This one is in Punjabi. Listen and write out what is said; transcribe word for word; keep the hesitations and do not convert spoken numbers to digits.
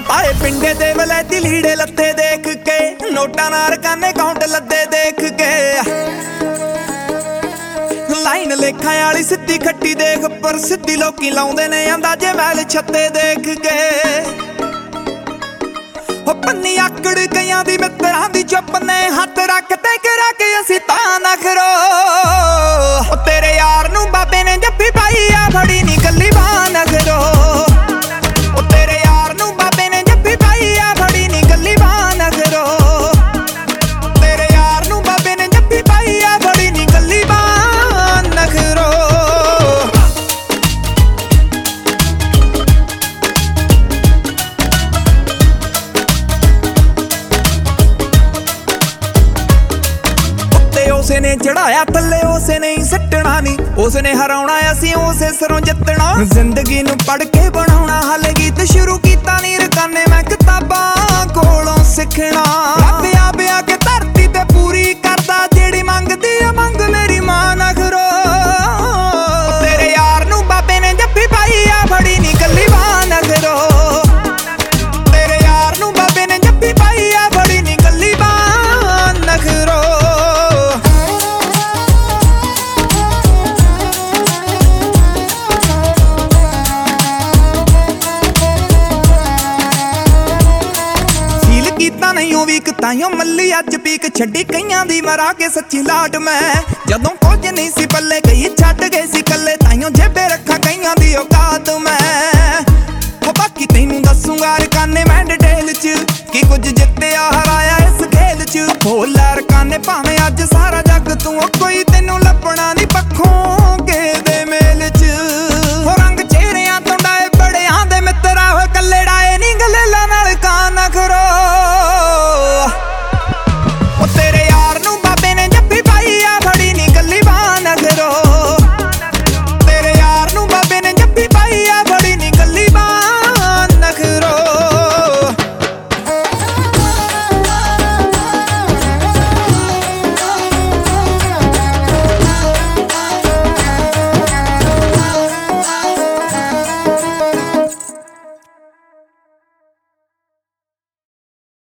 ਆਏ ਪਿੰਡੇ ਦੇ ਵਲੈਤੀ ਲੀੜੇ ਲੱਤੇ ਦੇਖ ਕੇ, ਨੋਟਾਂ ਨਾਲ ਰਕਾਨੇ ਕਾਊਂਟ ਲੱਦੇ ਦੇਖ ਕੇ। ਲਾਈਨ ਲੇਖਾਂ ਵਾਲੀ ਸਿੱਧੀ ਖੱਟੀ ਦੇਖ, ਪਰ ਸਿੱਧੀ ਲੋਕੀ ਲਾਉਂਦੇ ਨੇ ਅੰਦਾਜ਼ੇ ਮੈਲ ਛੱਤੇ ਦੇਖ ਕੇ। ਉਹ ਪੰਨੀ ਆਕੜ ਗਈਆਂ ਦੀ ਮਿੱਤਰਾਂ ਦੀ ਚੁੱਪ ਨੇ, ਹੱਥ ਰੱਖ ਤੇ ਕਰਾ ਕੇ ਅਸੀਂ ਤਾਂ ਨਖਰੋ। ਉਹ ਤੇਰੇ ਯਾਰ ਨੂੰ ਬਾਬੇ ਨੇ ਜੱਫੀ ਪਾਈ ਆ, ਫੜੀ ਨੀ ਗੱਲੀ ਬਾਹ ਨਖਰੋ। ਉਹ ਤੇਰੇ ਯਾਰ ਨੂੰ ਬਾਬੇ ਨੇ ਜੱਫੀ ਪਾਈ ਆ, ਫੜੀ ਨੀ ਗੱਲੀ ਬਾਹ ਨਖਰੋ। ਤੇਰੇ ਯਾਰ ਨੂੰ ਬਾਬੇ ਨੇ ਜੱਫੀ ਪਾਈ ਆ, ਫੜੀ ਨੀ ਗੱਲੀ ਬਾਹ ਨਖਰੋ। ਉਸੇ ਨੇ ਚੜਾਇਆ ਥੱਲੇ, ਉਸੇ ਨੇ ਹੀ ਸੱਟਣਾ ਨੀ, ਉਸਨੇ ਹਰਾਉਣਾ ਅਸੀਂ ਉਸੇ ਸਿਰੋਂ ਜਿੱਤਣਾ। ਜ਼ਿੰਦਗੀ ਨੂੰ ਪੜ ਕੇ ਬਣਾਉਣਾ ਹੱਲ, ਗੀਤ ਸ਼ੁਰੂ ਕੀਤਾ ਨੀ ਰਕਾਨੇ ਮੈਂ ਕਿਤਾਬਾਂ ਕੋਲੋਂ ਸਿੱਖਣਾ। ਰੱਬ ਆਪ ਆ ਕੇ ਧਰਤੀ ਤੇ ਪੂਰੀ ਕਰਦਾ, ਜਿਹੜੀ ਮੰਗਦੀ ਆ ਮੰਗ ਮੇਰੀ ਮਾਂ ਨਖਰੋ। ਤੇਰੇ ਯਾਰ ਨੂੰ ਬਾਬੇ ਨੇ ਜੱਫੀ ਪਾਈ ਆ, ਫੜੀ ਨੀ ਗੱਲੀ ਬਾਹ ਨਖਰੋ। ਤੇਰੇ ਯਾਰ ਨੂੰ ਬਾਬੇ ਨੇ ਜੱਫੀ ਪਾਈ ਆ, ਫੜੀ ਨੀ ਗੱਲੀ ਬਾਹ ਨਖਰੋ। ਕੀਤਾ ਨਹੀਂ ਉਹ ਵੀਕ ਤਾਈਓ ਮੱਲੀ ਅੱਜ ਪੀਕ, ਛੱਡੀ ਕਈਆਂ ਦੀ ਮਰਾ ਕੇ ਸੱਚੀ ਲਾਟ ਮੈਂ। ਜਦੋਂ ਕੁਝ ਨਹੀਂ ਸੀ ਪੱਲੇ ਗਈ ਛੱਡ ਗਏ ਸੀ ਕੱਲੇ, ਤਾਈਓ ਜੇਬੇ ਰੱਖਾਂ ਕਈਆਂ ਦੀ ਔਕਾਤ ਮੈਂ। ਉਹ ਬਾਕੀ ਤੈਨੂੰ ਦੱਸੂਗਾ ਰਕਾਨੇ ਮੈਂ ਡਿਟੇਲ ਚ, ਕੀ ਕੁਝ ਜਿੱਤਿਆ ਹਰਾਇਆ ਇਸ ਖੇਲ ਚ। ਭੋਲਾ ਰਕਾਨੇ ਭਾਵੇਂ ਅੱਜ ਸਾਰਾ ਜੱਗ ਤੂੰ, ਕੋਈ ਤੈਨੂੰ ਲੱਭਣਾ ਨਹੀਂ ਪੱਖੋਂ ਕੇ ਦੇ।